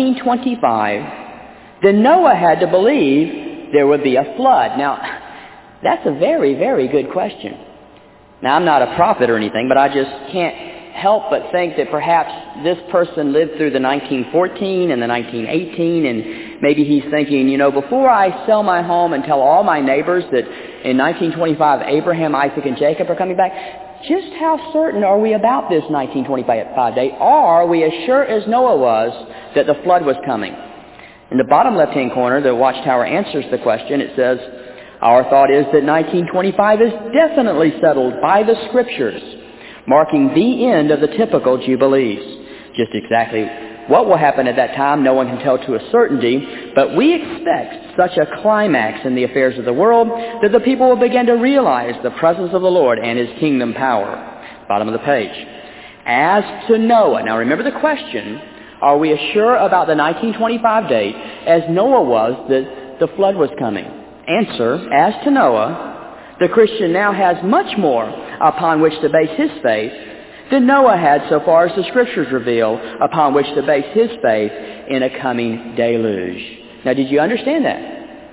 1925 than Noah had to believe there would be a flood?" Now, that's a very, very good question. Now, I'm not a prophet or anything, but I just can't help but think that perhaps this person lived through the 1914 and the 1918, and maybe he's thinking, you know, before I sell my home and tell all my neighbors that in 1925 Abraham, Isaac, and Jacob are coming back, just how certain are we about this 1925 date? Are we as sure as Noah was that the flood was coming? In the bottom left-hand corner, the Watchtower answers the question. It says, "Our thought is that 1925 is definitely settled by the Scriptures, marking the end of the typical Jubilees. Just exactly what will happen at that time, no one can tell to a certainty, but we expect such a climax in the affairs of the world that the people will begin to realize the presence of the Lord and His kingdom power." Bottom of the page. "As to Noah," now remember the question, are we as sure about the 1925 date as Noah was that the flood was coming? Answer, as to Noah, the Christian now has much more upon which to base his faith than Noah had so far as the Scriptures reveal upon which to base his faith in a coming deluge. Now, did you understand that?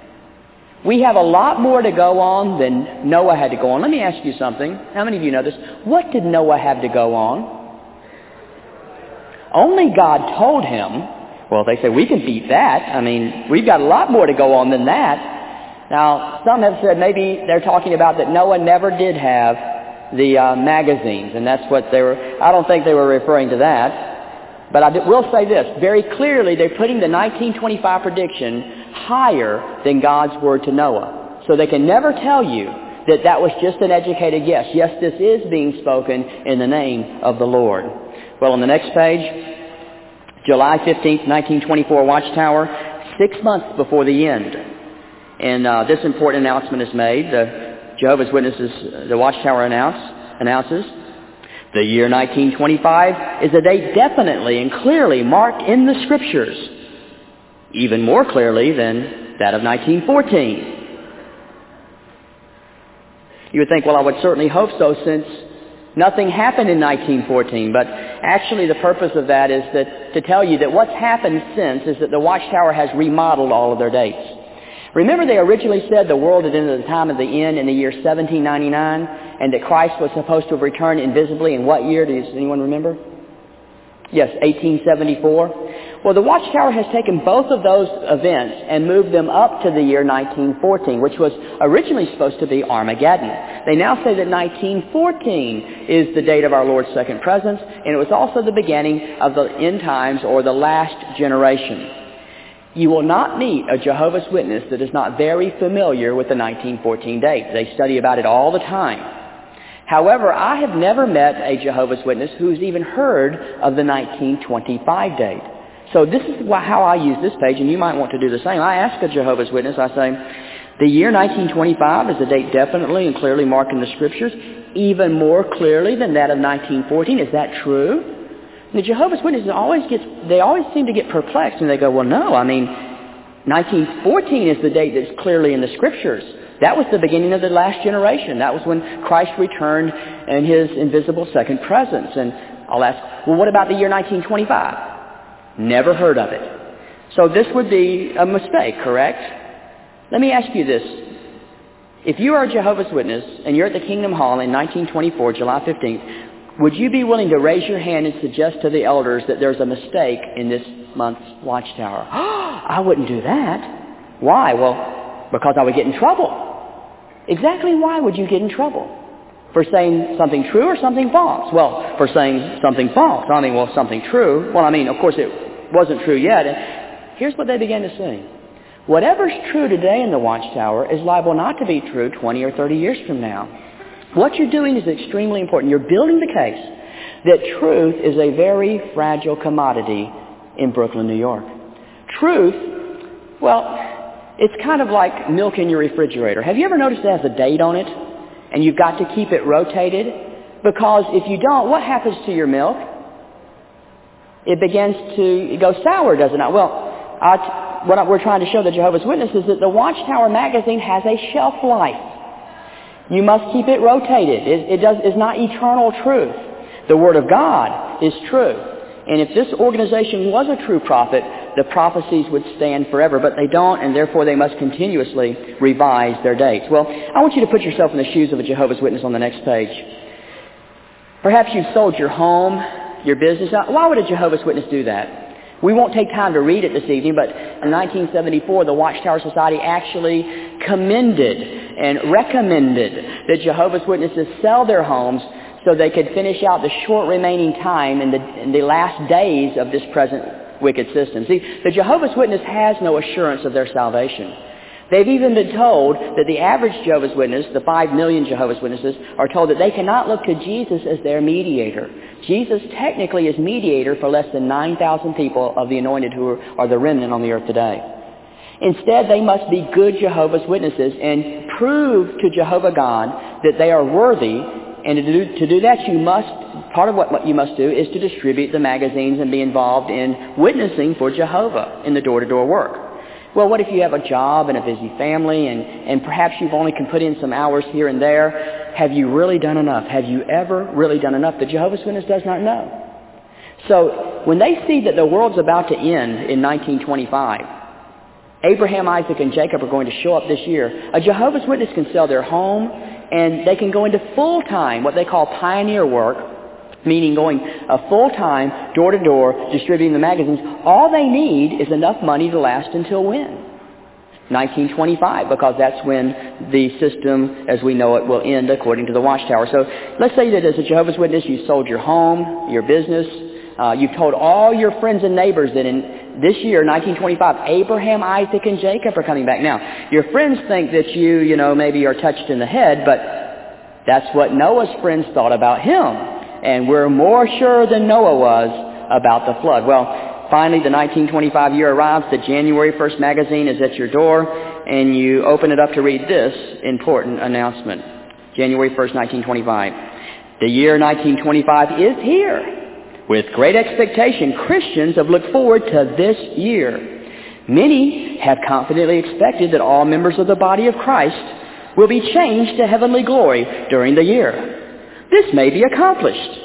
We have a lot more to go on than Noah had to go on. Let me ask you something. How many of you know this? What did Noah have to go on? Only God told him. Well, they say we can beat that. I mean, we've got a lot more to go on than that. Now, some have said maybe they're talking about that Noah never did have the magazines, and that's what they were. I don't think they were referring to that. But I will say this. Very clearly, they're putting the 1925 prediction higher than God's word to Noah. So they can never tell you that that was just an educated guess. Yes, this is being spoken in the name of the Lord. Well, on the next page, July 15th, 1924, Watchtower, 6 months before the end. And this important announcement is made. The Jehovah's Witnesses, the Watchtower announces, The year 1925 is a date definitely and clearly marked in the Scriptures, even more clearly than that of 1914. You would think, well, I would certainly hope so, since nothing happened in 1914. But actually the purpose of that is that to tell you that what's happened since is that the Watchtower has remodeled all of their dates. Remember, they originally said the world had ended at the time of the end in the year 1799, and that Christ was supposed to have returned invisibly in what year? Does anyone remember? Yes, 1874. Well, the Watchtower has taken both of those events and moved them up to the year 1914, which was originally supposed to be Armageddon. They now say that 1914 is the date of our Lord's second presence, and it was also the beginning of the end times, or the last generation. You will not meet a Jehovah's Witness that is not very familiar with the 1914 date. They study about it all the time. However, I have never met a Jehovah's Witness who's even heard of the 1925 date. So this is how I use this page, and you might want to do the same. I ask a Jehovah's Witness, I say, the year 1925 is a date definitely and clearly marked in the Scriptures, even more clearly than that of 1914. Is that true? And the Jehovah's Witnesses always seem to get perplexed, and they go, well, no, 1914 is the date that's clearly in the Scriptures. That was the beginning of the last generation. That was when Christ returned in His invisible second presence. And I'll ask, well, what about the year 1925? Never heard of it. So this would be a mistake, correct? Let me ask you this. If you are a Jehovah's Witness and you're at the Kingdom Hall in 1924, July 15th, would you be willing to raise your hand and suggest to the elders that there's a mistake in this month's Watchtower? I wouldn't do that. Why? Well, because I would get in trouble. Exactly why would you get in trouble? For saying something true or something false? Well, for saying something false. Something true. Of course it wasn't true yet. And here's what they began to say. Whatever's true today in the Watchtower is liable not to be true 20 or 30 years from now. What you're doing is extremely important. You're building the case that truth is a very fragile commodity in Brooklyn, New York. Truth, it's kind of like milk in your refrigerator. Have you ever noticed it has a date on it? And you've got to keep it rotated? Because if you don't, what happens to your milk? It begins to go sour, does it not? What we're trying to show the Jehovah's Witnesses is that the Watchtower magazine has a shelf life. You must keep it rotated. It's not eternal truth. The Word of God is true. And if this organization was a true prophet, the prophecies would stand forever. But they don't, and therefore they must continuously revise their dates. Well, I want you to put yourself in the shoes of a Jehovah's Witness on the next page. Perhaps you've sold your home, your business. Why would a Jehovah's Witness do that? We won't take time to read it this evening, but in 1974, the Watchtower Society actually commended and recommended that Jehovah's Witnesses sell their homes so they could finish out the short remaining time in the last days of this present wicked system. See, the Jehovah's Witness has no assurance of their salvation. They've even been told that the average Jehovah's Witness, the 5 million Jehovah's Witnesses, are told that they cannot look to Jesus as their mediator. Jesus technically is mediator for less than 9,000 people of the anointed who are the remnant on the earth today. Instead, they must be good Jehovah's Witnesses and prove to Jehovah God that they are worthy. And to do that, part of what you must do is to distribute the magazines and be involved in witnessing for Jehovah in the door-to-door work. Well, what if you have a job and a busy family and perhaps you've only can put in some hours here and there? Have you really done enough? Have you ever really done enough? The Jehovah's Witness does not know. So when they see that the world's about to end in 1925, Abraham, Isaac, and Jacob are going to show up this year, a Jehovah's Witness can sell their home and they can go into full-time, what they call pioneer work, meaning going full-time, door-to-door, distributing the magazines. All they need is enough money to last until when? 1925, because that's when the system as we know it will end according to the Watchtower. So let's say that as a Jehovah's Witness you sold your home, your business, you've told all your friends and neighbors that in this year, 1925, Abraham, Isaac, and Jacob are coming back. Now, your friends think that you maybe are touched in the head, but that's what Noah's friends thought about him. And we're more sure than Noah was about the flood. Well, finally, the 1925 year arrives. The January 1st magazine is at your door, and you open it up to read this important announcement. January 1st, 1925. The year 1925 is here. With great expectation, Christians have looked forward to this year. Many have confidently expected that all members of the body of Christ will be changed to heavenly glory during the year. This may be accomplished.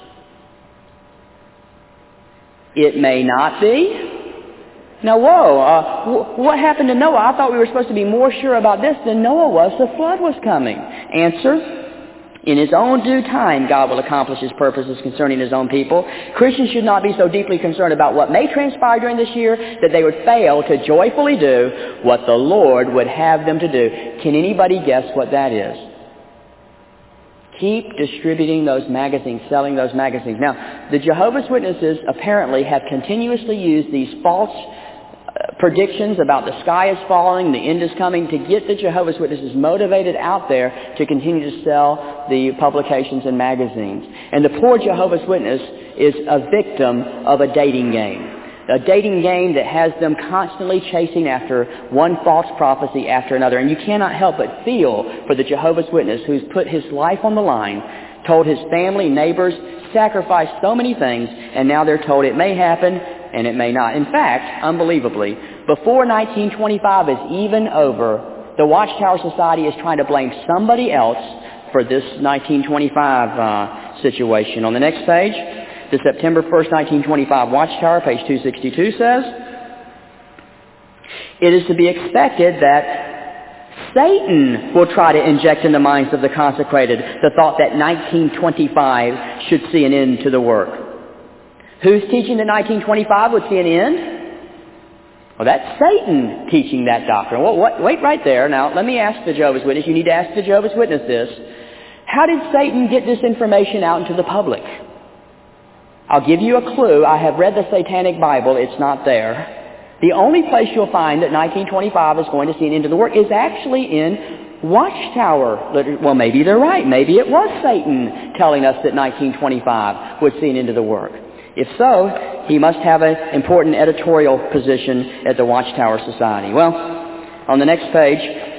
It may not be. Now, what happened to Noah? I thought we were supposed to be more sure about this than Noah was. The flood was coming. Answer: in His own due time, God will accomplish His purposes concerning His own people. Christians should not be so deeply concerned about what may transpire during this year that they would fail to joyfully do what the Lord would have them to do. Can anybody guess what that is? Keep distributing those magazines, selling those magazines. Now, the Jehovah's Witnesses apparently have continuously used these false predictions about the sky is falling, the end is coming, to get the Jehovah's Witnesses motivated out there to continue to sell the publications and magazines. And the poor Jehovah's Witness is a victim of a dating game. A dating game that has them constantly chasing after one false prophecy after another. And you cannot help but feel for the Jehovah's Witness who's put his life on the line, told his family, neighbors, sacrificed so many things, and now they're told it may happen and it may not. In fact, unbelievably, before 1925 is even over, the Watchtower Society is trying to blame somebody else for this 1925 situation. On the next page, the September 1st, 1925 Watchtower, page 262 says, it is to be expected that Satan will try to inject in the minds of the consecrated the thought that 1925 should see an end to the work. Who's teaching that 1925 would see an end? Well, that's Satan teaching that doctrine. Well, wait right there. Now, let me ask the Jehovah's Witness. You need to ask the Jehovah's Witness this. How did Satan get this information out into the public? I'll give you a clue. I have read the Satanic Bible. It's not there. The only place you'll find that 1925 is going to see an end to the work is actually in Watchtower. Well, maybe they're right. Maybe it was Satan telling us that 1925 would see an end to the work. If so, he must have an important editorial position at the Watchtower Society. Well, on the next page,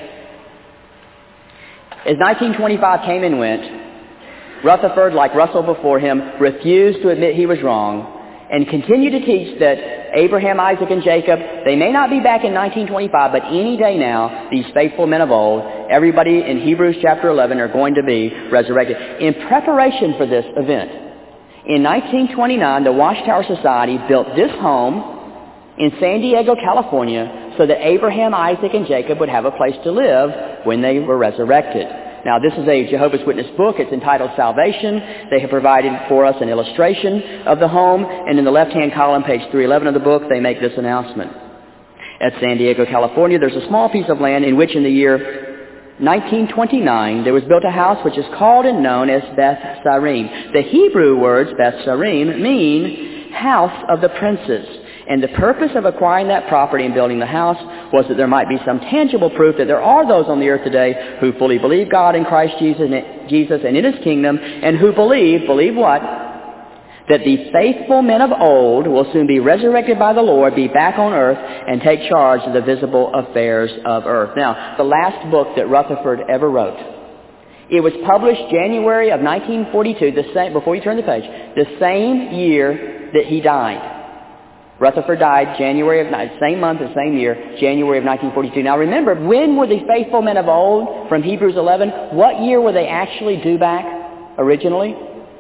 as 1925 came and went, Rutherford, like Russell before him, refused to admit he was wrong and continued to teach that Abraham, Isaac, and Jacob, they may not be back in 1925, but any day now, these faithful men of old, everybody in Hebrews chapter 11 are going to be resurrected. In preparation for this event, in 1929, the Watchtower Society built this home in San Diego, California, so that Abraham, Isaac, and Jacob would have a place to live when they were resurrected. Now, this is a Jehovah's Witness book. It's entitled Salvation. They have provided for us an illustration of the home, and in the left-hand column, page 311 of the book, they make this announcement. At San Diego, California, there's a small piece of land in which in the year 1929, there was built a house which is called and known as Beth Sarim. The Hebrew words Beth Sarim mean house of the princes. And the purpose of acquiring that property and building the house was that there might be some tangible proof that there are those on the earth today who fully believe God in Christ Jesus and in His kingdom, and who believe what? That the faithful men of old will soon be resurrected by the Lord, be back on earth, and take charge of the visible affairs of earth. Now, the last book that Rutherford ever wrote, it was published January of 1942, before you turn the page, the same year that he died. Rutherford died same month and same year, January of 1942. Now remember, when were the faithful men of old from Hebrews 11? What year were they actually due back originally?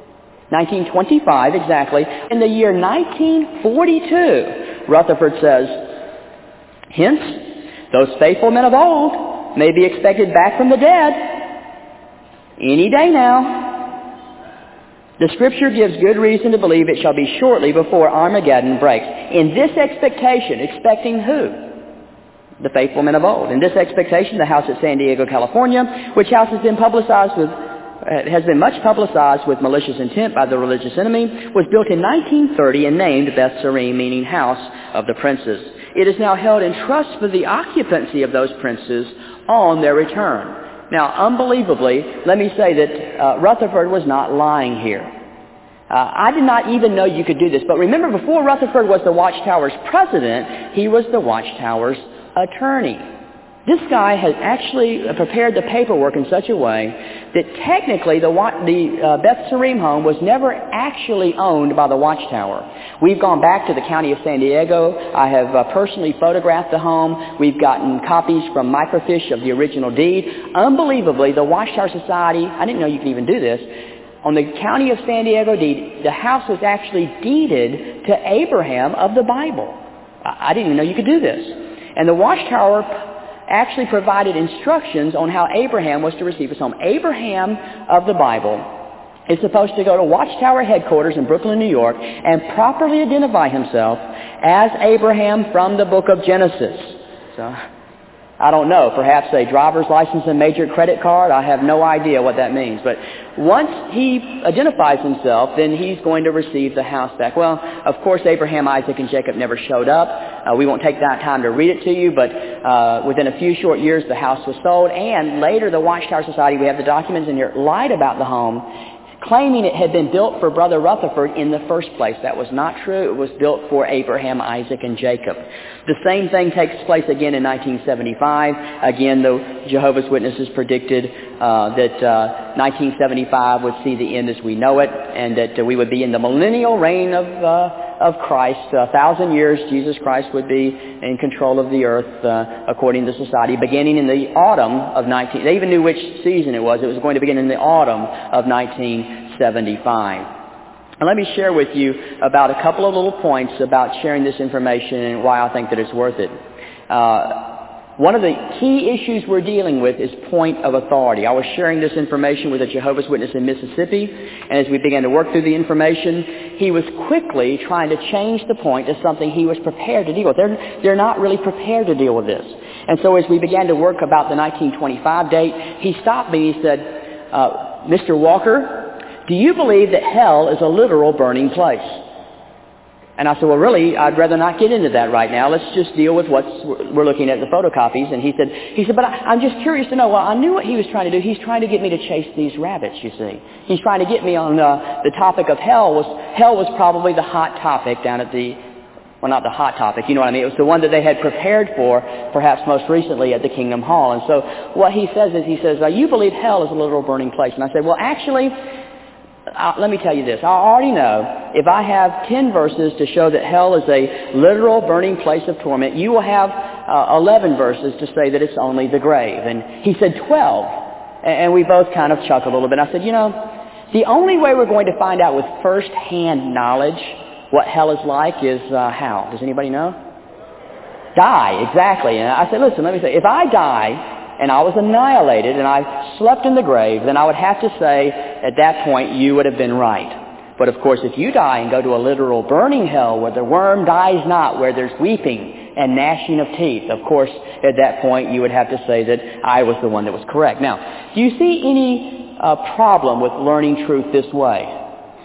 1925, exactly. In the year 1942, Rutherford says, hence, those faithful men of old may be expected back from the dead any day now. The Scripture gives good reason to believe it shall be shortly before Armageddon breaks. In this expectation, expecting who? The faithful men of old. In this expectation, the house at San Diego, California, which house has been much publicized with malicious intent by the religious enemy, was built in 1930 and named Beth Sarim, meaning house of the princes. It is now held in trust for the occupancy of those princes on their return. Now, unbelievably, let me say that Rutherford was not lying here. I did not even know you could do this. But remember, before Rutherford was the Watchtower's president, he was the Watchtower's attorney. This guy had actually prepared the paperwork in such a way that technically the Beth Sarim home was never actually owned by the Watchtower. We've gone back to the county of San Diego. I have personally photographed the home. We've gotten copies from microfiche of the original deed. Unbelievably, the Watchtower Society, I didn't know you could even do this, on the county of San Diego deed, the house was actually deeded to Abraham of the Bible. I didn't even know you could do this. And the Watchtower actually provided instructions on how Abraham was to receive his home. Abraham of the Bible is supposed to go to Watchtower headquarters in Brooklyn, New York, and properly identify himself as Abraham from the book of Genesis. So, I don't know, perhaps a driver's license and major credit card. I have no idea what that means. But once he identifies himself, then he's going to receive the house back. Well, of course, Abraham, Isaac, and Jacob never showed up. We won't take that time to read it to you, but within a few short years, the house was sold. And later, the Watchtower Society, we have the documents in here, lied about the home, claiming it had been built for Brother Rutherford in the first place. That was not true. It was built for Abraham, Isaac, and Jacob. The same thing takes place again in 1975. Again, the Jehovah's Witnesses predicted that 1975 would see the end as we know it, and that we would be in the millennial reign of Christ. 1,000 years, Jesus Christ would be in control of the earth, according to society, beginning in the autumn of They even knew which season it was. It was going to begin in the autumn of 1975. And let me share with you about a couple of little points about sharing this information and why I think that it's worth it. One of the key issues we're dealing with is point of authority. I was sharing this information with a Jehovah's Witness in Mississippi, and as we began to work through the information, he was quickly trying to change the point to something he was prepared to deal with. They're not really prepared to deal with this. And so as we began to work about the 1925 date, he stopped me and he said, Mr. Walker, do you believe that hell is a literal burning place? And I said, well, really, I'd rather not get into that right now. Let's just deal with we're looking at the photocopies. And he said, but I'm just curious to know. Well, I knew what he was trying to do. He's trying to get me to chase these rabbits, you see. He's trying to get me on the topic of hell. Hell was probably the hot topic down at well, not the hot topic, you know what I mean. It was the one that they had prepared for, perhaps most recently at the Kingdom Hall. And so what he says is, you believe hell is a literal burning place. And I said, well, actually, let me tell you this. I already know if I have 10 verses to show that hell is a literal burning place of torment, you will have 11 verses to say that it's only the grave. And he said 12. And we both kind of chuckled a little bit. I said, the only way we're going to find out with first-hand knowledge what hell is like is how? Does anybody know? Die, exactly. And I said, listen, let me say, if I die and I was annihilated and I slept in the grave, then I would have to say at that point you would have been right. But of course, if you die and go to a literal burning hell where the worm dies not, where there's weeping and gnashing of teeth, of course, at that point you would have to say that I was the one that was correct. Now, do you see any problem with learning truth this way?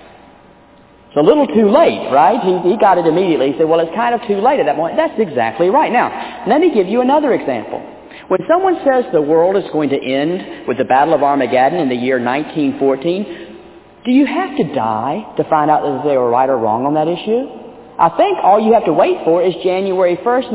It's a little too late, right? He got it immediately. He said, well, it's kind of too late at that point. That's exactly right. Now, let me give you another example. When someone says the world is going to end with the Battle of Armageddon in the year 1914, do you have to die to find out whether they were right or wrong on that issue? I think all you have to wait for is January 1st,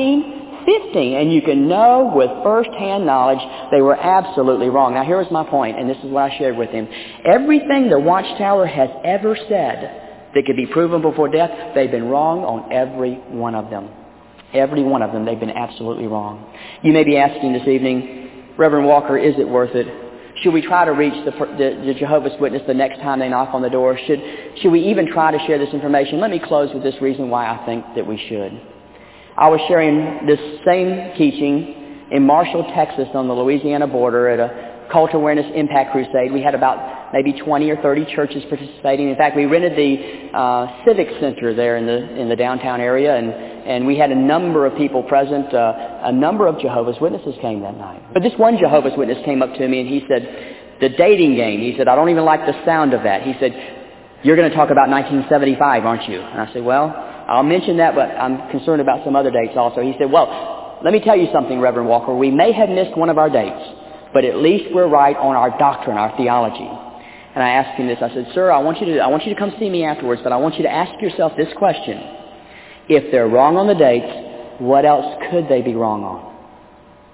1915, and you can know with first-hand knowledge they were absolutely wrong. Now, here was my point, and this is what I shared with him. Everything the Watchtower has ever said that could be proven before death, they've been wrong on every one of them. Every one of them, they've been absolutely wrong. You may be asking this evening, Reverend Walker, is it worth it? Should we try to reach the Jehovah's Witness the next time they knock on the door? Should we even try to share this information? Let me close with this reason why I think that we should. I was sharing this same teaching in Marshall, Texas on the Louisiana border at a Cult Awareness Impact Crusade. We had about maybe 20 or 30 churches participating. In fact, we rented the Civic Center there in the downtown area, and we had a number of people present. A number of Jehovah's Witnesses came that night. But this one Jehovah's Witness came up to me and he said, the dating game, he said, I don't even like the sound of that. He said, you're going to talk about 1975, aren't you? And I said, well, I'll mention that, but I'm concerned about some other dates also. He said, well, let me tell you something, Reverend Walker. We may have missed one of our dates, but at least we're right on our doctrine, our theology. And I asked him this. I said, sir, I want you to come see me afterwards, but I want you to ask yourself this question. If they're wrong on the dates, what else could they be wrong on?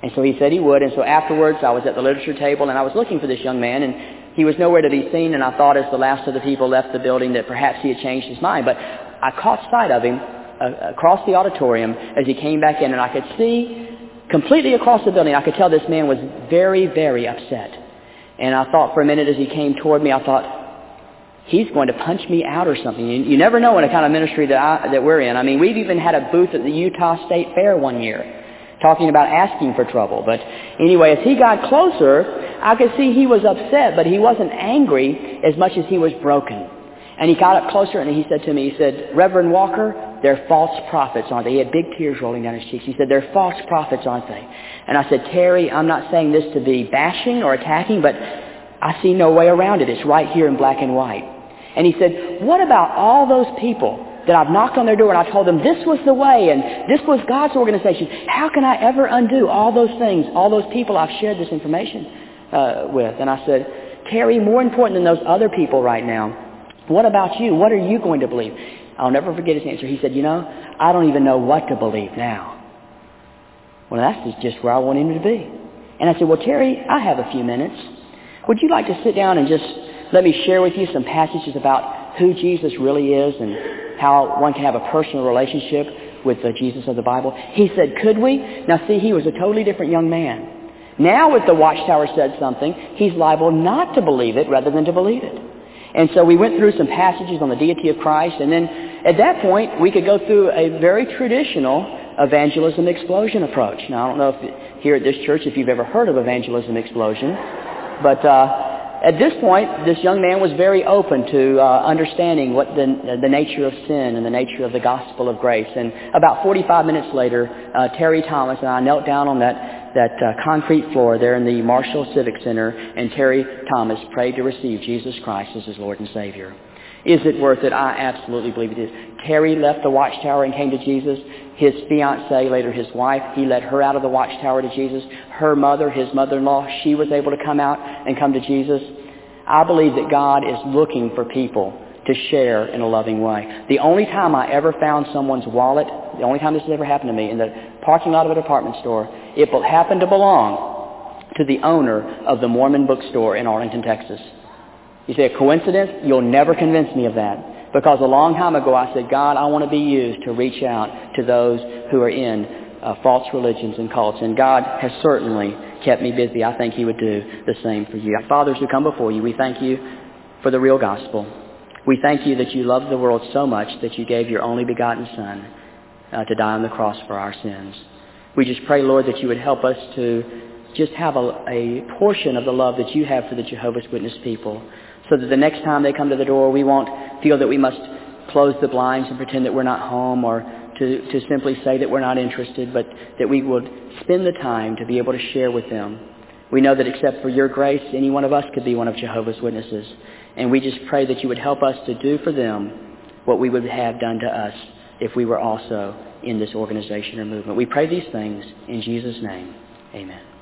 And so he said he would. And so afterwards, I was at the literature table, and I was looking for this young man, and he was nowhere to be seen, and I thought as the last of the people left the building that perhaps he had changed his mind. But I caught sight of him across the auditorium as he came back in, and I could see completely across the building, I could tell this man was very, very upset. And I thought for a minute as he came toward me, I thought, he's going to punch me out or something. You never know in the kind of ministry that we're in. I mean, we've even had a booth at the Utah State Fair one year talking about asking for trouble. But anyway, as he got closer, I could see he was upset, but he wasn't angry as much as he was broken. And he got up closer and he said to me, he said, Reverend Walker, they're false prophets, aren't they? He had big tears rolling down his cheeks. He said, they're false prophets, aren't they? And I said, Terry, I'm not saying this to be bashing or attacking, but I see no way around it. It's right here in black and white. And he said, what about all those people that I've knocked on their door and I told them this was the way and this was God's organization? How can I ever undo all those things, all those people I've shared this information with? And I said, Terry, more important than those other people right now, what about you? What are you going to believe? I'll never forget his answer. He said, I don't even know what to believe now. Well, that's just where I want him to be. And I said, well, Terry, I have a few minutes. Would you like to sit down and just let me share with you some passages about who Jesus really is and how one can have a personal relationship with the Jesus of the Bible? He said, could we? Now, see, he was a totally different young man. Now, if the Watchtower said something, he's liable not to believe it rather than to believe it. And so we went through some passages on the deity of Christ, and then at that point, we could go through a very traditional evangelism explosion approach. Now, I don't know if here at this church if you've ever heard of evangelism explosion, but at this point, this young man was very open to understanding what the nature of sin and the nature of the gospel of grace. And about 45 minutes later, Terry Thomas and I knelt down on that concrete floor there in the Marshall Civic Center, and Terry Thomas prayed to receive Jesus Christ as his Lord and Savior. Is it worth it? I absolutely believe it is. Terry left the Watchtower and came to Jesus. His fiancée, later his wife, he led her out of the Watchtower to Jesus. Her mother, his mother-in-law, she was able to come out and come to Jesus. I believe that God is looking for people to share in a loving way. The only time I ever found someone's wallet, the only time this has ever happened to me, in the parking lot of a department store, it happened to belong to the owner of the Mormon bookstore in Arlington, Texas. You say a coincidence? You'll never convince me of that. Because a long time ago I said, God, I want to be used to reach out to those who are in false religions and cults. And God has certainly kept me busy. I think he would do the same for you. Fathers who come before you, we thank you for the real gospel. We thank you that you loved the world so much that you gave your only begotten Son to die on the cross for our sins. We just pray, Lord, that you would help us to just have a portion of the love that you have for the Jehovah's Witness people, so that the next time they come to the door, we won't feel that we must close the blinds and pretend that we're not home, or to simply say that we're not interested, but that we would spend the time to be able to share with them. We know that except for your grace, any one of us could be one of Jehovah's Witnesses. And we just pray that you would help us to do for them what we would have done to us if we were also in this organization or movement. We pray these things in Jesus' name. Amen.